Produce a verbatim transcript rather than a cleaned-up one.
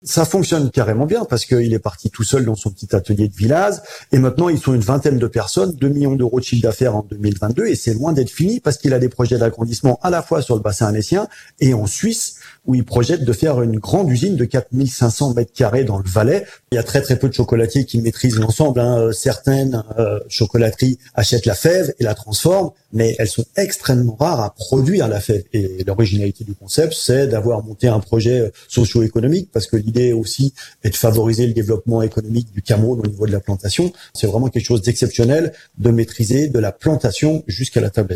Ça fonctionne carrément bien parce qu'il est parti tout seul dans son petit atelier de village et maintenant ils sont une vingtaine de personnes, deux millions d'euros de chiffre d'affaires en deux mille vingt-deux et c'est loin d'être fini parce qu'il a des projets d'agrandissement à la fois sur le bassin alésien et en Suisse où il projette de faire une grande usine de quatre mille cinq cents mètres carrés dans le Valais. Il y a très très peu de chocolatiers qui maîtrisent l'ensemble. Hein. Certaines euh, chocolateries achètent la fève et la transforment, mais elles sont extrêmement rares à produire la fève. Et l'originalité du concept, c'est d'avoir monté un projet socio-économique parce que l'idée aussi est de favoriser le développement économique du Cameroun au niveau de la plantation. C'est vraiment quelque chose d'exceptionnel de maîtriser de la plantation jusqu'à la tablette.